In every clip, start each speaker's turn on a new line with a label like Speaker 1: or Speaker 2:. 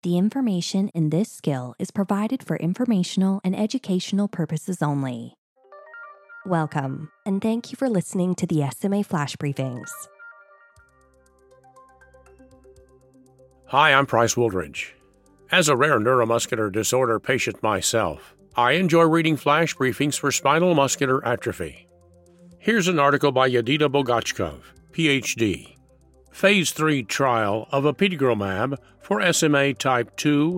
Speaker 1: The information in this skill is provided for informational and educational purposes only. Welcome, and thank you for listening to the SMA Flash Briefings.
Speaker 2: Hi, I'm Price Wooldridge. As a rare neuromuscular disorder patient myself, I enjoy reading flash briefings for spinal muscular atrophy. Here's an article by Yedida Bogachkov, Ph.D. Phase 3 trial of apitegromab for SMA type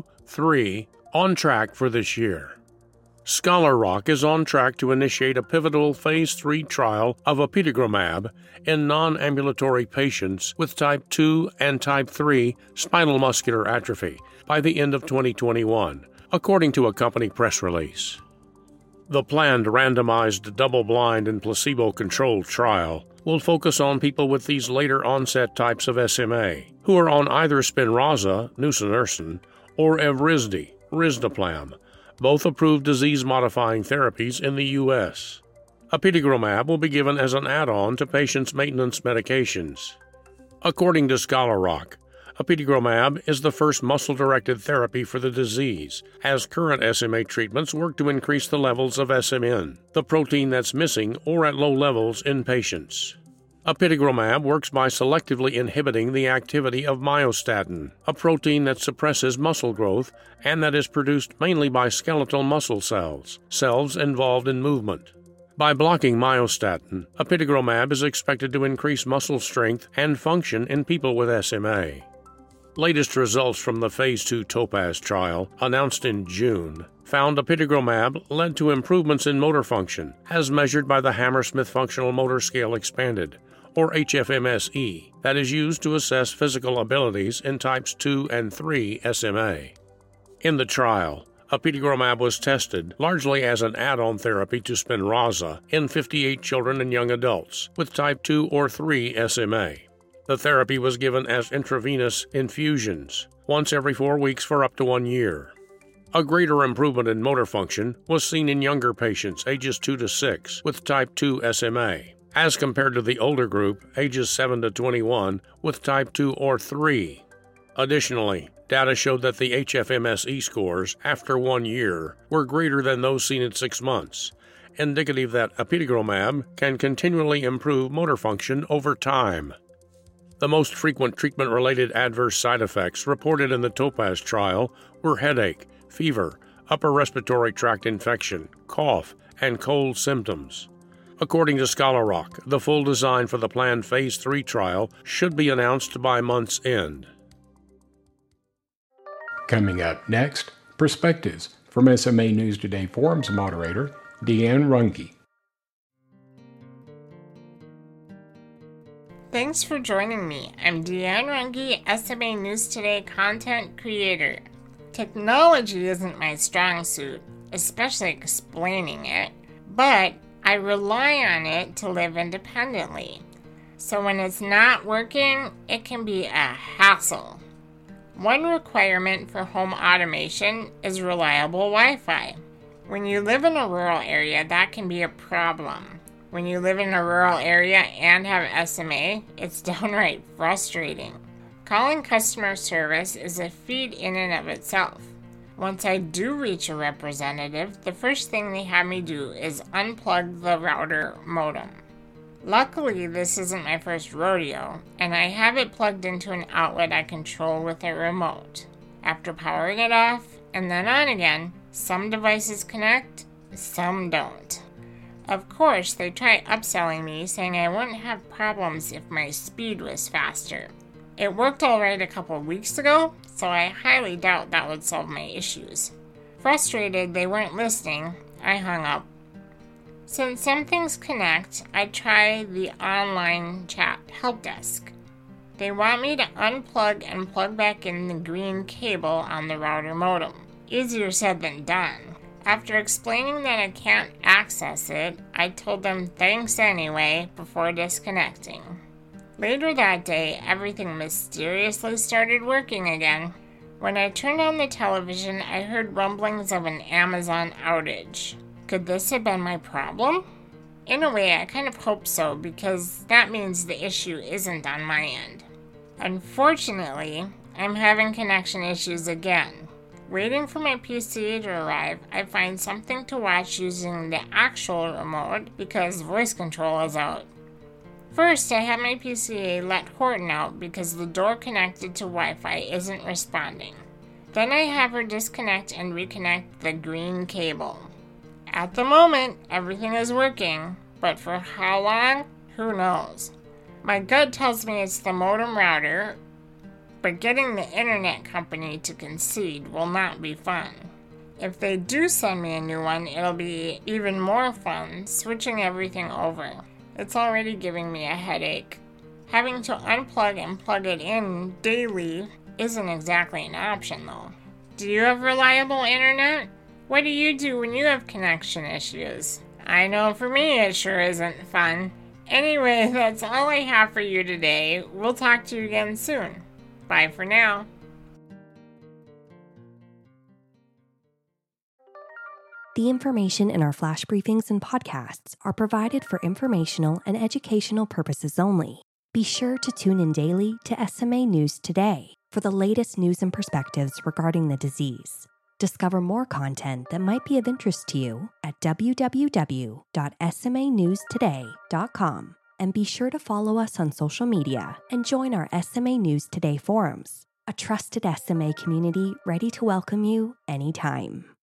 Speaker 2: 2-3 on track for this year. Scholar Rock is on track to initiate a pivotal Phase 3 trial of apitegromab in non-ambulatory patients with type 2 and type 3 spinal muscular atrophy by the end of 2021, according to a company press release. The planned randomized double-blind and placebo-controlled trial will focus on people with these later-onset types of SMA who are on either Spinraza, nusinersen, or Evrysdi, risdiplam, both approved disease-modifying therapies in the U.S. Apitegromab will be given as an add-on to patients' maintenance medications. According to Scholar Rock, apitegromab is the first muscle-directed therapy for the disease, as current SMA treatments work to increase the levels of SMN, the protein that's missing or at low levels in patients. Apitegromab works by selectively inhibiting the activity of myostatin, a protein that suppresses muscle growth and that is produced mainly by skeletal muscle cells, cells involved in movement. By blocking myostatin, apitegromab is expected to increase muscle strength and function in people with SMA. Latest results from the Phase 2 TOPAZ trial, announced in June, found apitegromab led to improvements in motor function, as measured by the Hammersmith Functional Motor Scale Expanded, or HFMSE, that is used to assess physical abilities in types 2 and 3 SMA. In the trial, apitegromab was tested largely as an add-on therapy to Spinraza in 58 children and young adults with type 2 or 3 SMA. The therapy was given as intravenous infusions, once every 4 weeks for up to 1 year. A greater improvement in motor function was seen in younger patients ages 2 to 6 with type 2 SMA, as compared to the older group ages 7 to 21 with type 2 or 3. Additionally, data showed that the HFMSE scores after 1 year were greater than those seen at 6 months, indicative that apitegromab can continually improve motor function over time. The most frequent treatment-related adverse side effects reported in the TOPAZ trial were headache, fever, upper respiratory tract infection, cough, and cold symptoms. According to Scholar Rock, the full design for the planned Phase 3 trial should be announced by month's end.
Speaker 3: Coming up next, Perspectives from SMA News Today Forums moderator, Deanne Runge.
Speaker 4: Thanks for joining me. I'm Deanne Runge, SMA News Today content creator. Technology isn't my strong suit, especially explaining it, but I rely on it to live independently. So when it's not working, it can be a hassle. One requirement for home automation is reliable Wi-Fi. When you live in a rural area, that can be a problem. When you live in a rural area and have SMA, it's downright frustrating. Calling customer service is a feat in and of itself. Once I do reach a representative, the first thing they have me do is unplug the router modem. Luckily, this isn't my first rodeo, and I have it plugged into an outlet I control with a remote. After powering it off and then on again, some devices connect, some don't. Of course, they try upselling me, saying I wouldn't have problems if my speed was faster. It worked alright a couple weeks ago, so I highly doubt that would solve my issues. Frustrated they weren't listening, I hung up. Since some things connect, I try the online chat help desk. They want me to unplug and plug back in the green cable on the router modem. Easier said than done. After explaining that I can't access it, I told them thanks anyway before disconnecting. Later that day, everything mysteriously started working again. When I turned on the television, I heard rumblings of an Amazon outage. Could this have been my problem? In a way, I kind of hope so, because that means the issue isn't on my end. Unfortunately, I'm having connection issues again. Waiting for my PCA to arrive, I find something to watch using the actual remote because voice control is out. First, I have my PCA let Horton out because the door connected to Wi-Fi isn't responding. Then I have her disconnect and reconnect the green cable. At the moment, everything is working, but for how long? Who knows? My gut tells me it's the modem router, but getting the internet company to concede will not be fun. If they do send me a new one, it'll be even more fun switching everything over. It's already giving me a headache. Having to unplug and plug it in daily isn't exactly an option though. Do you have reliable internet? What do you do when you have connection issues? I know for me it sure isn't fun. Anyway, that's all I have for you today. We'll talk to you again soon. Bye for now.
Speaker 1: The information in our flash briefings and podcasts are provided for informational and educational purposes only. Be sure to tune in daily to SMA News Today for the latest news and perspectives regarding the disease. Discover more content that might be of interest to you at www.smanewstoday.com. And be sure to follow us on social media and join our SMA News Today forums, a trusted SMA community ready to welcome you anytime.